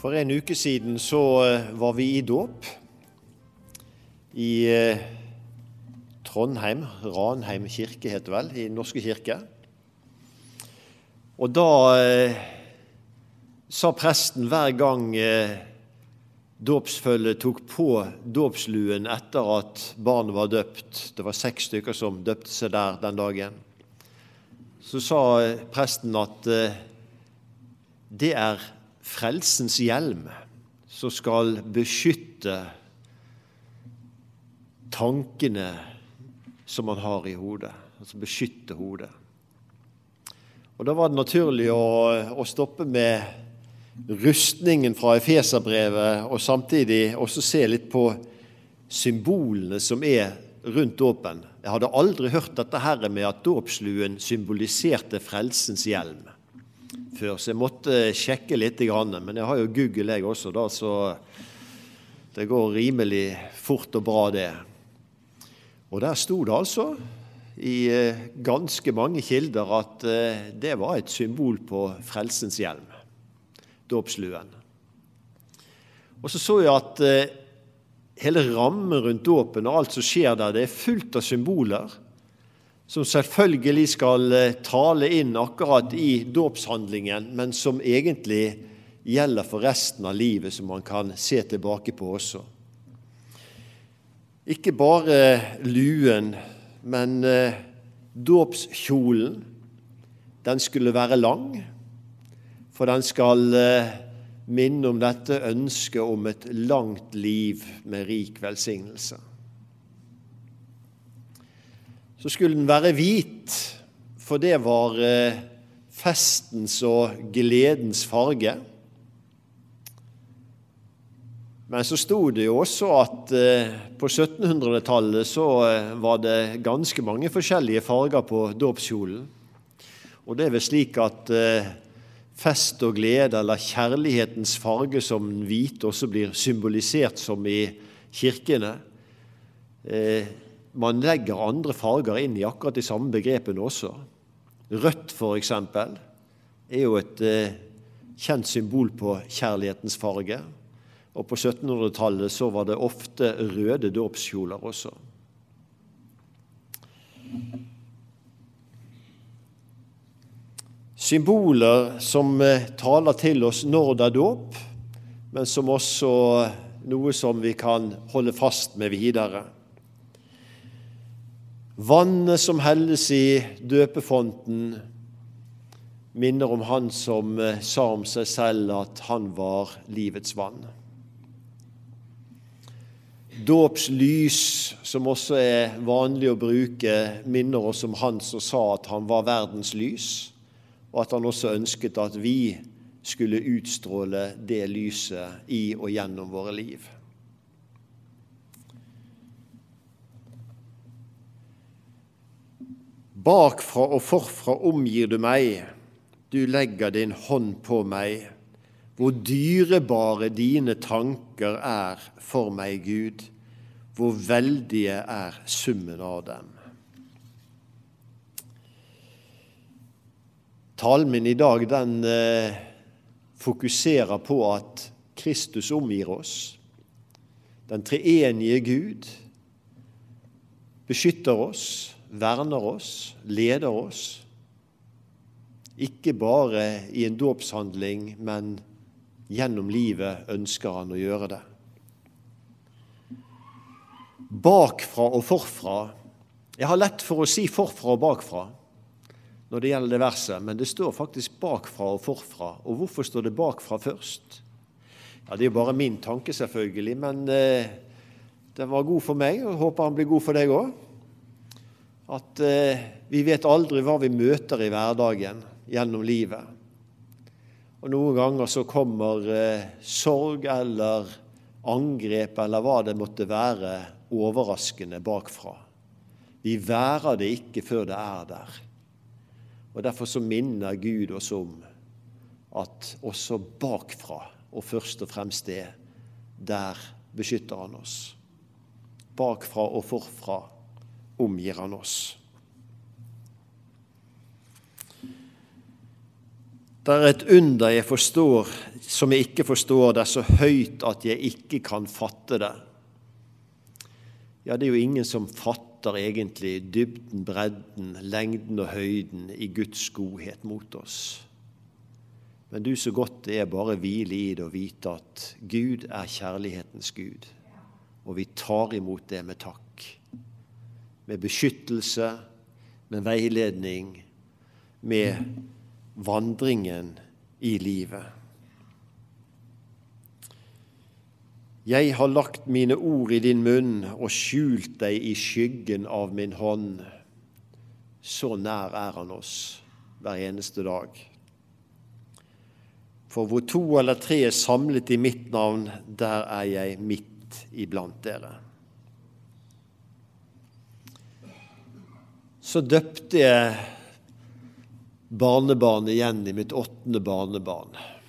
For en uke siden så var vi i dåp i Trondheim, Ranheim kirke heter vel, i Norske kirke. Og da sa presten hver gang dåpsfølget tok på dåpsluen etter at barnet var døpt, det var 6 stykker som døpte seg der den dagen, så sa presten at det er frelsens hjelm som skal beskytte tankene som man har i hodet, altså beskytte hodet. Og da var det naturlig å stoppe med rustningen fra Efeserbrevet og samtidig også se litt på symbolene som er rundt dåpen. Jeg hadde aldri hørt dette her med at dåpsluen symboliserte frelsens hjelm før, så jeg måtte sjekke litt, men jeg har jo Google jeg også da, så det går rimelig fort og bra det. Og der stod det altså i ganske mange kilder at det var et symbol på frelsens hjelm, dåpsluen. Og så så jeg at hele rammen rundt dåpen og alt som skjer der, det er fullt av symboler som selvfølgelig skal tale inn akkurat i dåpshandlingen, men som egentlig gjelder for resten av livet, som man kan se tilbake på også. Ikke bare luen, men dåpskjolen, den skulle være lang, for den skal minne om dette ønsket om et langt liv med rik velsignelse. Så skulle den være hvit, for det var festens og gledens farge. Men så stod det jo også at på 1700-tallet så var det ganske mange forskjellige farger på dåpskjolen. Og det er vel slik at fest og glede, eller kjærlighetens farge som den hvite også blir symbolisert som i kirkene. Man legger andre farger inn i akkurat de samme begrepene også. Rødt for eksempel er jo et kjent symbol på kjærlighetens farge. Og på 1700-tallet så var det ofte røde dåpskjoler også. Symboler som taler til oss når det er dåp, men som også noe som vi kan holde fast med videre. Vannet som helles i døpefonten minner om han som sa om seg selv at han var livets vann. Dåpslys, som også er vanlig å bruke, minner oss om han som sa at han var verdens lys, og at han også ønsket at vi skulle utstråle det lyset i og gjennom våre liv. Bakfra og forfra omgir du meg, du legger din hånd på meg. Hvor dyrebare dine tanker er for meg, Gud. Hvor veldige er summen av dem. Talen min i dag, den fokuserer på at Kristus omgir oss. Den treenige Gud beskytter oss, verner oss, leder oss, ikke bare i en dåpshandling, men gjennom livet ønsker han å gjøre det. Bakfra og forfra. Jeg har lett for å si forfra og bakfra når det gjelder det verset, men det står faktisk bakfra og forfra. Og hvorfor står det bakfra først? Ja, det er jo bare min tanke selvfølgelig, men den var god for meg, og håper han blir god for deg også. At vi vet aldri hva vi møter i hverdagen gjennom livet. Og noen ganger så kommer sorg eller angrep eller hva det måtte være overraskende bakfra. Vi værer det ikke før det er der. Og derfor så minner Gud oss om at også bakfra, og først og fremst det, der beskytter han oss. Bakfra og forfra omgir han oss. Det er et under jeg forstår, som jeg ikke forstår. Det er så høyt at jeg ikke kan fatte det. Ja, det er jo ingen som fatter egentlig dybden, bredden, lengden og høyden i Guds godhet mot oss. Men du, så godt det er bare hvile i det og vite at Gud er kjærlighetens Gud. Og vi tar imot det med takk. Med beskyttelse, med veiledning, med vandringen i livet. Jeg har lagt mine ord i din munn og skjult deg i skyggen av min hånd. Så nær er han oss hver eneste dag. For hvor 2 eller 3 er samlet i mitt navn, der er jeg midt iblant dere. Så døpte jeg barnebarnet igjen i mitt 8. barnebarn.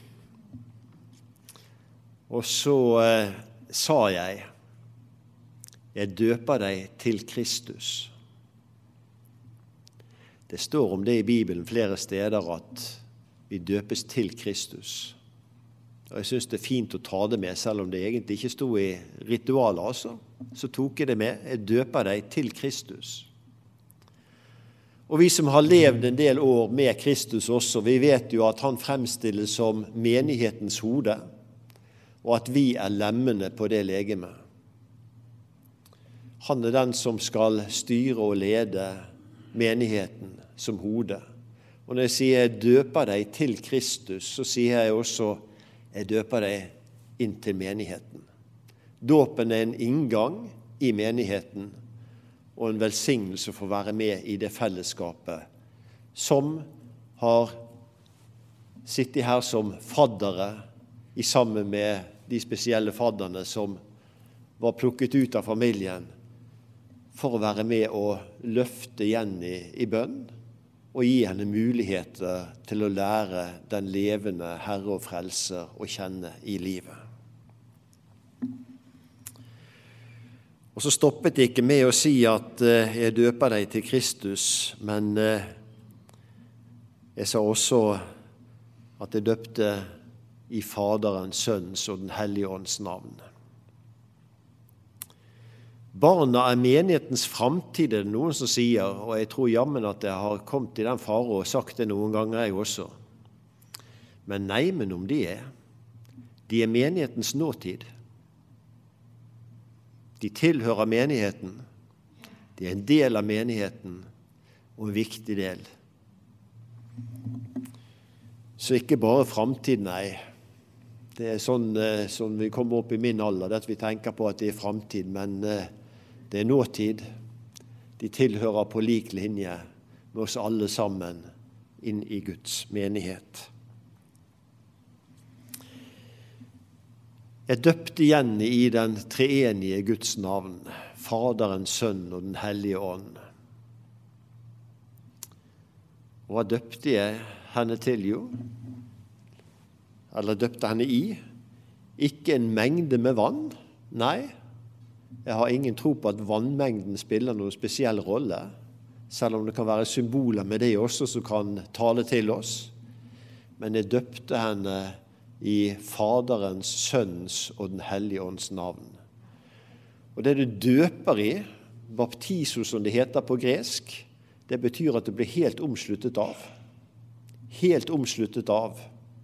Og så sa jeg døper deg til Kristus. Det står om det i Bibelen flere steder at vi døpes til Kristus. Og jeg synes det er fint å ta det med, selv om det egentlig ikke stod i ritualet altså. Så tok jeg det med, jeg døper deg til Kristus. Og vi som har levd en del år med Kristus også, vi vet jo at han fremstilles som menighetens hode, og at vi er lemmene på det legeme. Han er den som skal styre og lede menigheten som hode. Og når jeg sier jeg døper deg til Kristus, så sier jeg også jeg døper deg inn til menigheten. Dåpen er en inngang i menigheten, og en velsignelse for å være med i det fellesskapet som har sittet her som faddere i sammen med de spesielle fadderne som var plukket ut av familien for å være med og løfte Jenny i bønn og gi henne muligheter til å lære den levende Herre og Frelser å kjenne i livet. Og så stoppet jeg ikke med å si at jeg døper deg til Kristus, men jeg sa også at jeg døpte i Faderens, Sønnens og Den hellige ånds navn. Barna er menighetens framtid, er det noen som sier, og jeg tror jammen at jeg har kommet i den fare og sagt det noen ganger jeg også. Men nei, men om de er menighetens nåtid. De tilhører menigheten, de er en del av menigheten, og en viktig del. Så ikke bare framtid, nei. Det er sånn vi kommer opp i min alder, det at vi tenker på at det er framtid, men det er nåtid. De tilhører på lik linje med oss alle sammen inn i Guds menighet. Jeg døpte igjen i den treenige Guds navn, Faderen, Sønn og Den hellige ånd. Og hva døpte jeg henne til, jo? Eller døpte henne i? Ikke en mengde med vann? Nei, jeg har ingen tro på at vannmengden spiller noen spesiell rolle, selv om det kan være symboler med det også som kan tale til oss. Men jeg døpte henne i Faderens, Sønnens og Den hellige ånds navn. Og det du døper i, baptiso som det heter på gresk, det betyr at du blir helt omsluttet av. Helt omsluttet av.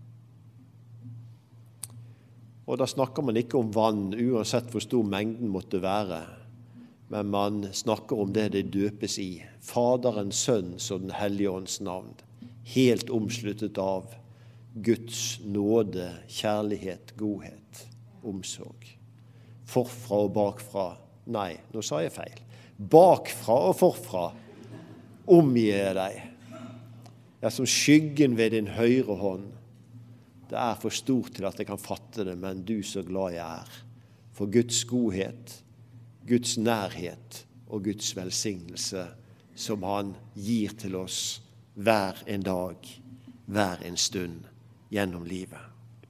Og da snakker man ikke om vann, uansett hvor stor mengden måtte være, men man snakker om det døpes i. Faderens, Sønnens og Den hellige ånds navn. Helt omsluttet av Guds nåde, kjærlighet, godhet, omsorg. Forfra og bakfra. Nei, nå sa jeg feil. Bakfra og forfra omgir jeg deg. Jeg er som skyggen ved din høyre hånd. Det er for stort til at jeg kan fatte det, men du så glad jeg er. For Guds godhet, Guds nærhet og Guds velsignelse som han gir til oss hver en dag, hver en stund gjennom livet.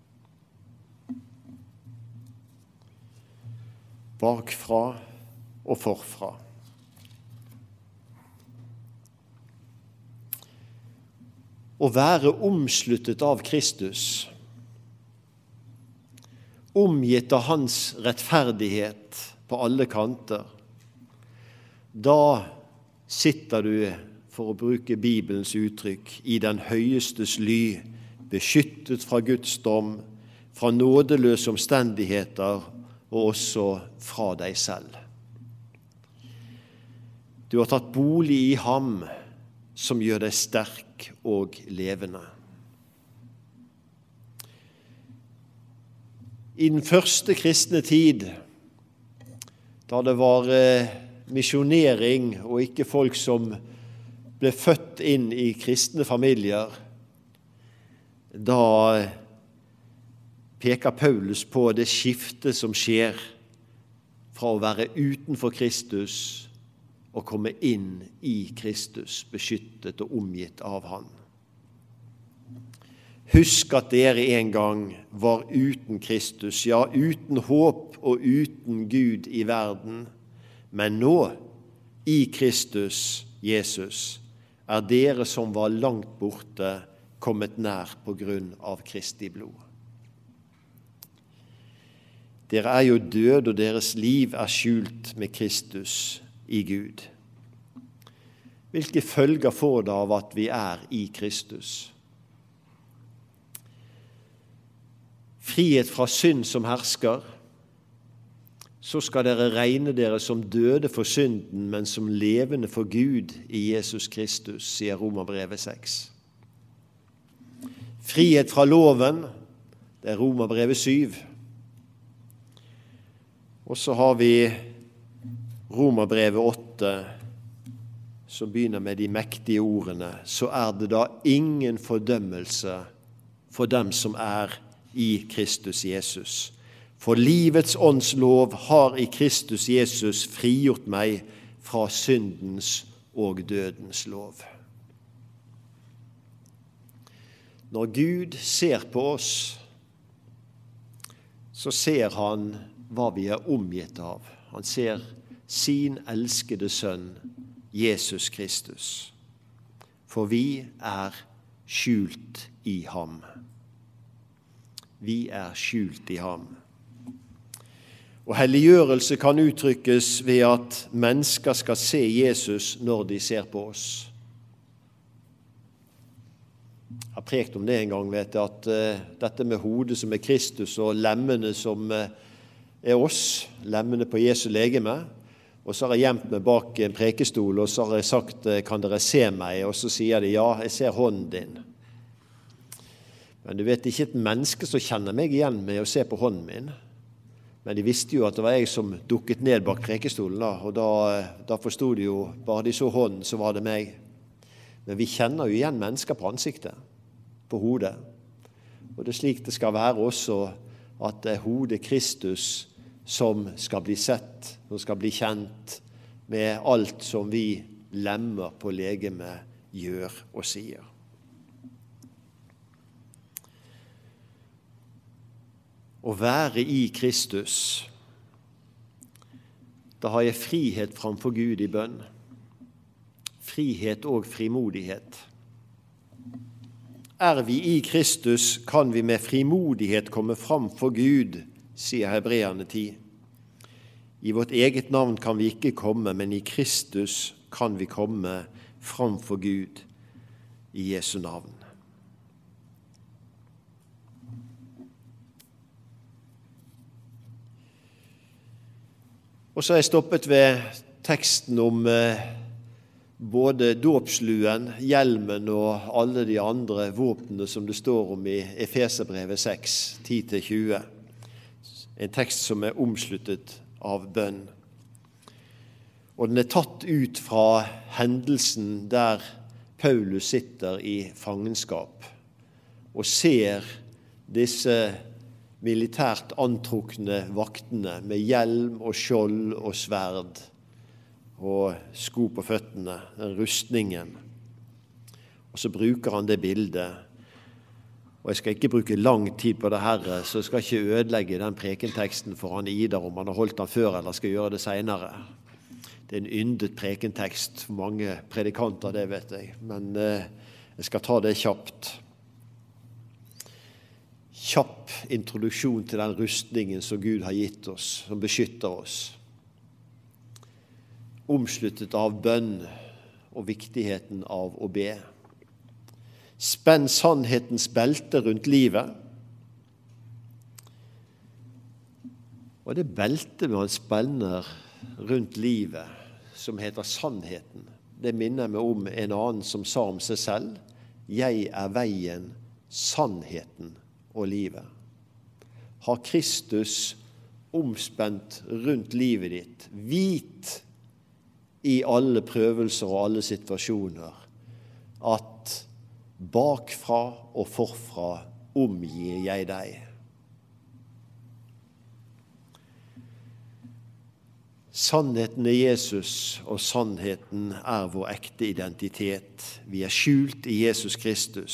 Bakfra og forfra. å være omsluttet av Kristus, omgitt av hans rettferdighet på alle kanter, da sitter du, for å bruke Bibelens uttrykk, i den høyestes ly, beskyttet fra Guds dom, fra nådeløse omstendigheter og også fra deg selv. Du har tatt bolig i ham som gjør deg sterk og levende. I den første kristne tid, da det var misjonering og ikke folk som ble født inn i kristne familier, da peker Paulus på det skiftet som skjer fra å være utenfor Kristus og komme inn i Kristus, beskyttet og omgitt av han. Husk at dere en gang var uten Kristus, ja, uten håp og uten Gud i verden, men nå, i Kristus, Jesus, er dere som var langt borte, kommet nær på grunn av Kristi blod. Dere er jo døde, og deres liv er skjult med Kristus i Gud. Hvilke følger får det av at vi er i Kristus? Frihet fra synd som hersker. Så skal dere regne dere som døde for synden, men som levende for Gud i Jesus Kristus, sier Romerbrevet 6. Frihet fra loven, det er Romerbrevet 7. Og så har vi Romerbrevet 8, som begynner med de mektige ordene. Så er det da ingen fordømmelse for dem som er i Kristus Jesus. For livets åndslov har i Kristus Jesus frigjort meg fra syndens og dødens lov. Når Gud ser på oss, så ser han hva vi er omgitt av. Han ser sin elskede sønn, Jesus Kristus. For vi er skjult i ham. Vi er skjult i ham. Og helliggjørelse kan uttrykkes ved at mennesker skal se Jesus når de ser på oss. Jeg har prekt om det en gang, vet jeg, at dette med hodet som er Kristus og lemmene som er oss, lemmene på Jesu legeme, og så har jeg gjemt meg bak en prekestol, og så har jeg sagt, kan dere se meg? Og så sier de, ja, jeg ser hånden din. Men du vet, ikke et menneske som kjenner meg igjen med å se på hånden min. Men de visste jo at det var jeg som dukket ned bak prekestolen, og da forstod de jo, bare de så hånden, så var det meg. Men vi kjenner jo igjen mennesker på ansiktet, på hodet. Og det er slik det skal være også, at det er hodet Kristus som skal bli sett, som skal bli kjent med alt som vi lemmer på legemet gjør og sier. Å være i Kristus, da har jeg frihet framfor Gud i bønn. Frihet og frimodighet. Er vi i Kristus, kan vi med frimodighet komme fram for Gud, sier Hebreerne 10. I vårt eget navn kan vi ikke komme, men i Kristus kan vi komme fram for Gud i Jesu navn. Og så har jeg stoppet ved teksten om både dåpsluen, hjelmen og alle de andre våpnene som det står om i Efeserbrevet 6, 10-20. En tekst som er omsluttet av bønn. Og den er tatt ut fra hendelsen der Paulus sitter i fangenskap og ser disse militært antrukne vaktene med hjelm og skjold og sverd og sko på føttene, den rustningen. Og så bruker han det bildet. Og jeg skal ikke bruke lang tid på det her, så jeg skal ikke ødelegge den prekenteksten for han Idar om han har holdt den før eller skal gjøre det senere. Det er en yndet prekentekst for mange predikanter, det vet jeg. Men Jeg skal ta det kjapt. Kjapp introduksjon til den rustningen som Gud har gitt oss, som beskytter oss. Omsluttet av bønn og viktigheten av å be. Spenn sannhetens belte rundt livet. Og det beltet man spenner rundt livet, som heter sannheten, det minner meg om en annen som sa om seg selv: jeg er veien, sannheten og livet. Har Kristus omspent rundt livet ditt, vit i alle prøvelser og alle situasjoner at bakfra og forfra omgir jeg deg. Sannheten er Jesus, og sannheten er vår ekte identitet. Vi er skjult i Jesus Kristus.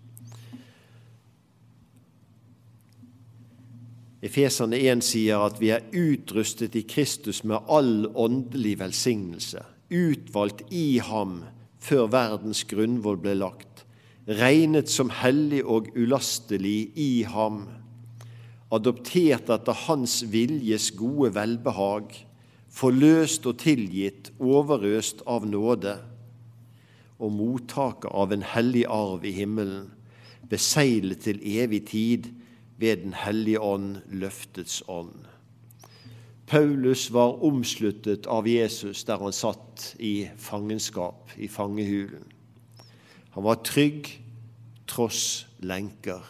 Efeserne 1 sier at vi er utrustet i Kristus med all åndelig velsignelse, utvalgt i ham før verdens grunnvoll ble lagt, regnet som hellig og ulastelig i ham, adoptert etter hans viljes gode velbehag, forløst og tilgitt, overøst av nåde, og mottaker av en hellig arv i himmelen, beseglet til evig tid ved den hellige ånd, løftets ånd. Paulus var omsluttet av Jesus der han satt i fangenskap, i fangehulen. Han var trygg tross lenker.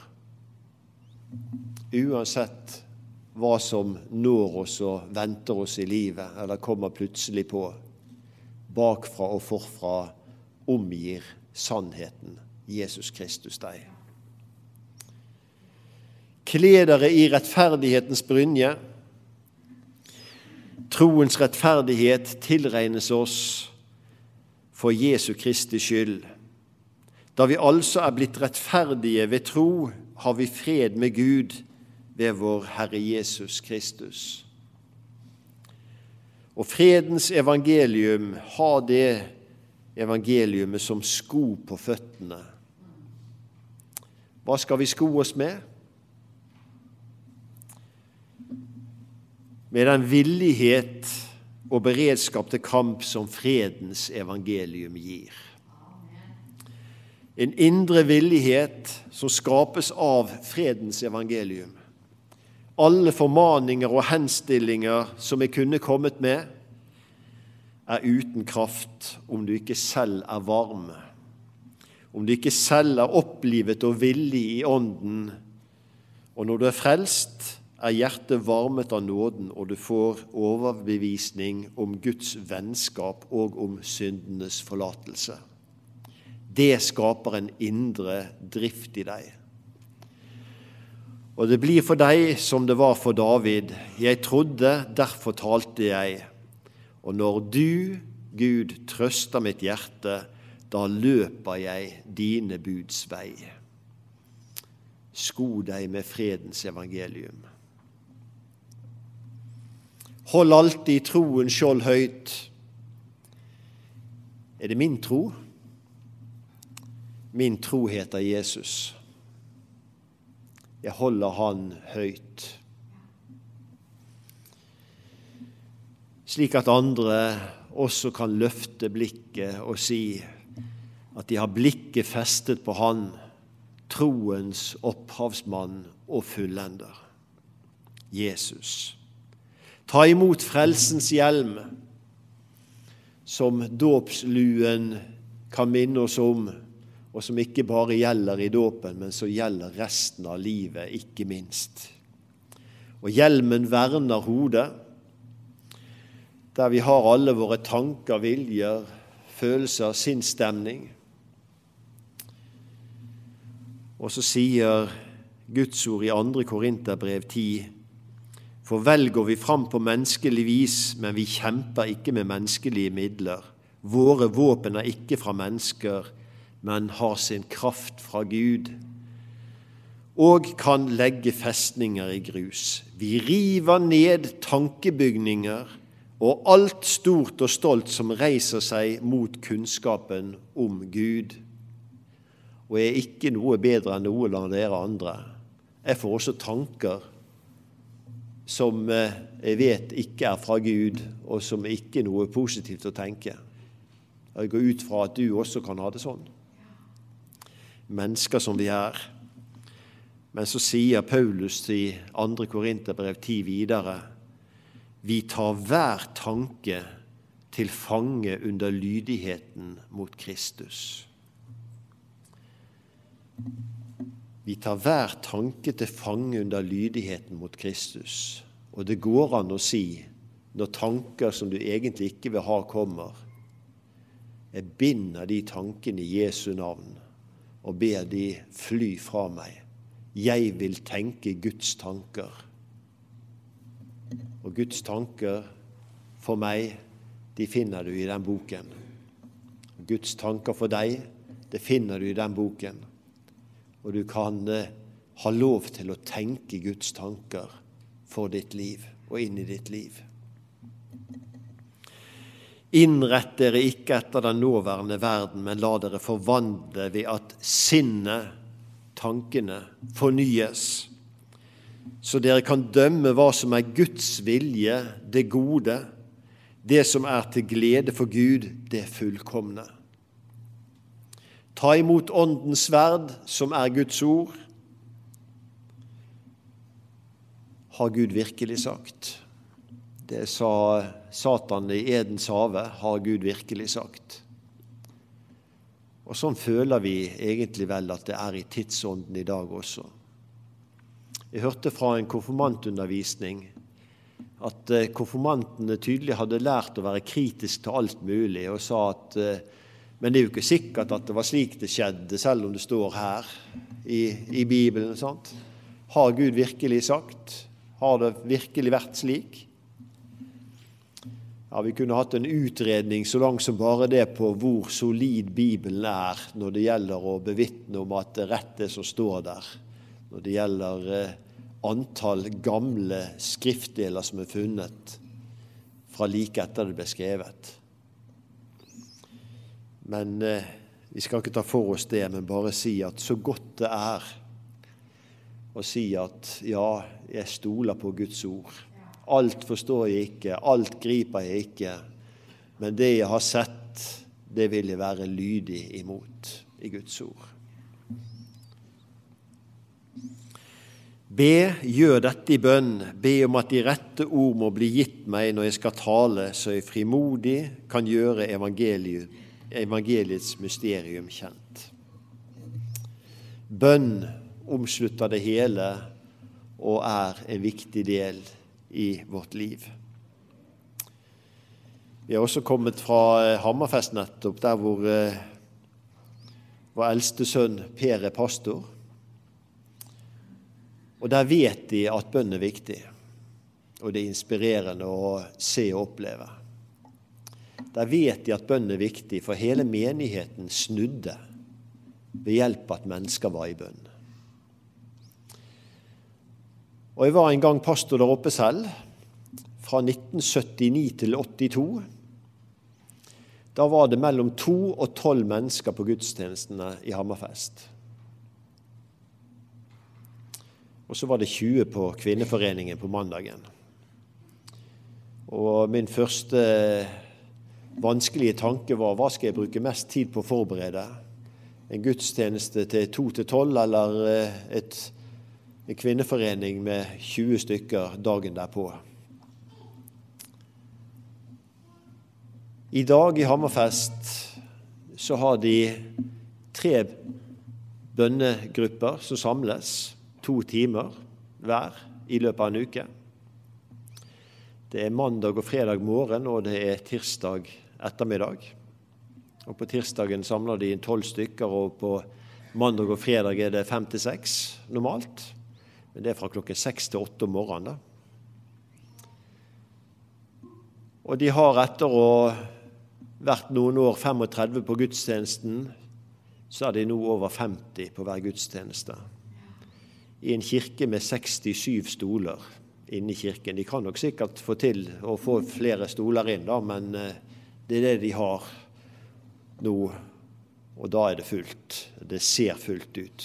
Uansett hva som når oss og venter oss i livet, eller kommer plutselig på, bakfra og forfra omgir sannheten, Jesus Kristus deg. Kle dere i rettferdighetens brynje. Troens rettferdighet tilregnes oss for Jesu Kristi skyld. Da vi altså er blitt rettferdige ved tro, har vi fred med Gud ved vår Herre Jesus Kristus. Og fredens evangelium har det evangeliumet som sko på føttene. Hva skal vi sko oss med? Med den villighet og beredskap til kamp som fredens evangelium gir. En indre villighet som skapes av fredens evangelium. Alle formaninger og henstillinger som jeg kunne kommet med, er uten kraft om du ikke selv er varm, om du ikke selv er opplivet og villig i ånden, og når du er frelst, er hjertet varmet av nåden, og du får overbevisning om Guds vennskap og om syndenes forlatelse. Det skaper en indre drift i deg. Og det blir for deg som det var for David. Jeg trodde, derfor talte jeg. Og når du, Gud, trøster mitt hjerte, da løper jeg dine buds vei. Sko deg med fredens evangelium. Hold alltid troen skjold høyt. Er det min tro? Min tro heter Jesus. Jeg holder han høyt. Slik at andre også kan løfte blikket og si at de har blikket festet på han, troens opphavsmann og fullender, Jesus. Ta imot frelsens hjelm, som dåpsluen kan minne oss om, og som ikke bare gjelder i dåpen, men som gjelder resten av livet, ikke minst. Og hjelmen verner hodet, der vi har alle våre tanker, viljer, følelser, sinnsstemning. Og så sier Guds ord i 2. Korinterbrev 10, for vel går vi fram på menneskelig vis, men vi kjemper ikke med menneskelige midler. Våre våpen er ikke fra mennesker, men har sin kraft fra Gud, og kan legge festninger i grus. Vi river ned tankebygninger og alt stort og stolt som reiser seg mot kunnskapen om Gud, og er ikke noe bedre enn noen av dere andre. Jeg får også tanker som jeg vet ikke er fra Gud, og som ikke er noe positivt å tenke. Jeg går ut fra at du også kan ha det sånn. Mennesker som vi er. Men så sier Paulus i 2. Korinterbrev 10 videre, vi tar hver tanke til fange under lydigheten mot Kristus. Vi tar hver tanke til fange under lydigheten mot Kristus. Og det går an å si, når tanker som du egentlig ikke vil ha kommer, jeg binder de tankene i Jesu navn og ber de fly fra meg. Jeg vil tenke Guds tanker. Og Guds tanker for meg, de finner du i den boken. Guds tanker for deg, det finner du i den boken. Og du kan ha lov til å tenke Guds tanker for ditt liv og inn i ditt liv. Innrett dere ikke etter den nåværende verden, men la dere forvandle ved at sinnet, tankene, fornyes, så dere kan dømme hva som er Guds vilje, det gode, det som er til glede for Gud, det fullkomne. Ta imot åndens sverd, som er Guds ord. Har Gud virkelig sagt? Det sa Satan i Edens hage, har Gud virkelig sagt. Og sånn føler vi egentlig vel at det er i tidsånden i dag også. Jeg hørte fra en konfirmantundervisning at konfirmantene tydelig hadde lært å være kritisk til alt mulig, og sa at men det er jo ikke sikkert at det var slik det skjedde, selv om det står her i Bibelen. Sant? Har Gud virkelig sagt? Har det virkelig vært slik? Ja, vi kunne hatt en utredning så langt som bare det på hvor solid Bibelen er når det gjelder å bevitne om at det rett det som står der. Når det gjelder antall gamle skriftdeler som er funnet fra like etter det ble skrevet. Men vi skal ikke ta for oss det, men bare si at så godt det er å si at ja, jeg stoler på Guds ord. Alt forstår jeg ikke, alt griper jeg ikke, men det jeg har sett, det vil jeg være lydig imot i Guds ord. Be, gjør dette i bønn, be om at de rette ord må bli gitt meg når jeg skal tale, så jeg frimodig kan gjøre evangeliets mysterium kjent. Bønn omslutter det hele og er en viktig del i vårt liv. Vi har også kommet fra Hammerfest nettopp, der hvor vår eldste sønn Per er pastor. Og der vet de at bønn er viktig, og det er inspirerende å se og oppleve. Der vet de at bønn er viktig, for hele menigheten snudde ved hjelp av at mennesker var i bønn. Og jeg var en gang pastor der oppe selv, fra 1979 til 82. Da var det mellom 2 og 12 mennesker på gudstjenestene i Hammerfest. Og så var det 20 på kvinneforeningen på mandagen. Og min første vanskelige tanke var, hva skal jeg bruke mest tid på å forberede? En gudstjeneste til 2 til 12, eller en kvinneforening med 20 stykker dagen derpå. I dag i Hammerfest så har de 3 bønnegrupper som samles 2 timer hver i løpet av en uke. Det er mandag og fredag morgen, og det er tirsdag ettermiddag. Og på tirsdagen samler de 12 stykker, og på mandag og fredag er det 5 til 6 normalt. Men det er fra klokken 6 til 8 om morgenen da. Og de har etter å vært noen år 35 på gudstjenesten, så er de nå over 50 på hver gudstjeneste. I en kirke med 67 stoler inne i kirken. De kan nok sikkert få til å få flere stoler inn da, men det er det de har nå og da er det fullt. Det ser fullt ut.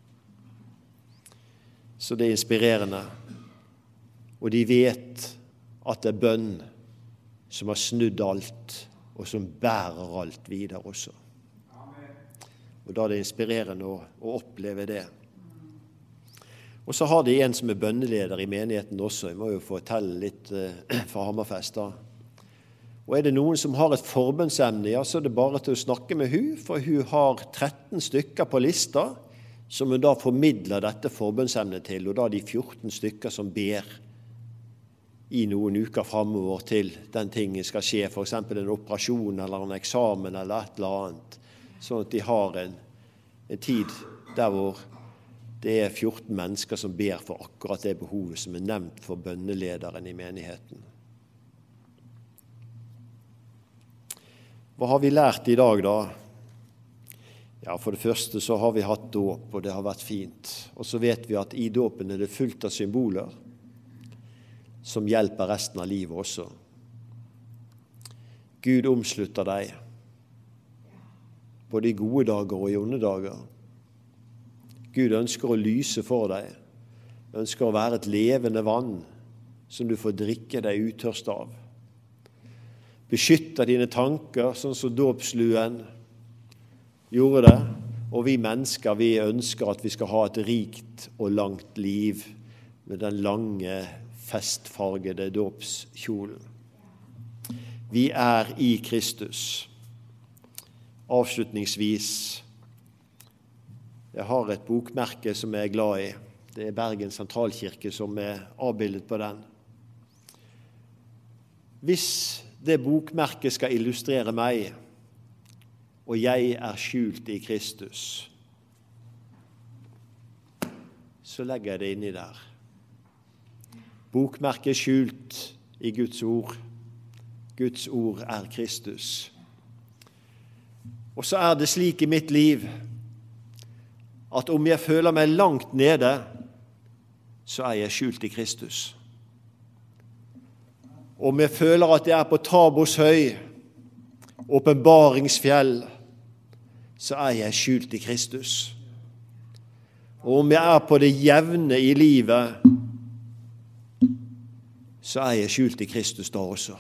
Så det er inspirerende. Og de vet at det er bønn som har snudd alt, og som bærer alt videre også. Og da er det inspirerende å oppleve det. Og så har de en som er bønneleder i menigheten også. Jeg må jo fortelle litt fra Hammerfest da. Og er det noen som har et forbønnsemne, ja, så er det bare til å snakke med hun, for hun har 13 stykker på lista, som hun da formidler dette forbønnsemnet til, og da er de 14 stykker som ber i noen uker fremover til den tingen skal skje, for eksempel en operasjon eller en eksamen eller et eller annet, sånn at de har en tid der hvor det er 14 mennesker som ber for akkurat det behovet som er nevnt for bønnelederen i menigheten. Hva har vi lært i dag da? Ja, for det første så har vi hatt dåp, og det har vært fint. Og så vet vi at i dåpen er det fullt av symboler som hjelper resten av livet også. Gud omslutter deg, både i gode dager og i onde dager. Gud ønsker å lyse for deg, ønsker å være et levende vann som du får drikke deg utørst av. Beskytter dine tanker, sånn som dåpsluen gjorde det, og vi mennesker, vi ønsker at vi skal ha et rikt og langt liv med den lange, festfargede dåpskjolen. Vi er i Kristus. Avslutningsvis, jeg har et bokmerke som jeg er glad i. Det er Bergen Sentralkirke som er avbildet på den. Hvis det bokmerket skal illustrere meg, og jeg er skjult i Kristus, så legger jeg det inni der. Bokmerket er skjult i Guds ord. Guds ord er Kristus. Og så er det slik i mitt liv at om jeg føler meg langt nede, så er jeg skjult i Kristus. Om jeg føler at jeg er på Tabors høy, åpenbaringsfjell, så er jeg skjult i Kristus. Og om jeg er på det jevne i livet, så er jeg skjult i Kristus da også.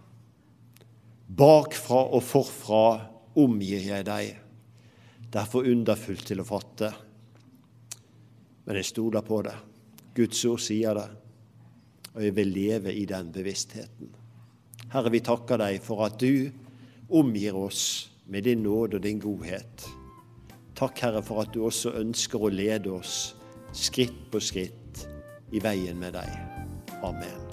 Bakfra og forfra omgir jeg deg. Derfor underfullt til å fatte. Men jeg stoler på det. Guds ord sier det. Og jeg vil leve i den bevisstheten. Herre, vi takker deg for at du omgir oss med din nåde og din godhet. Takk, Herre, for at du også ønsker å lede oss skritt på skritt i veien med deg. Amen.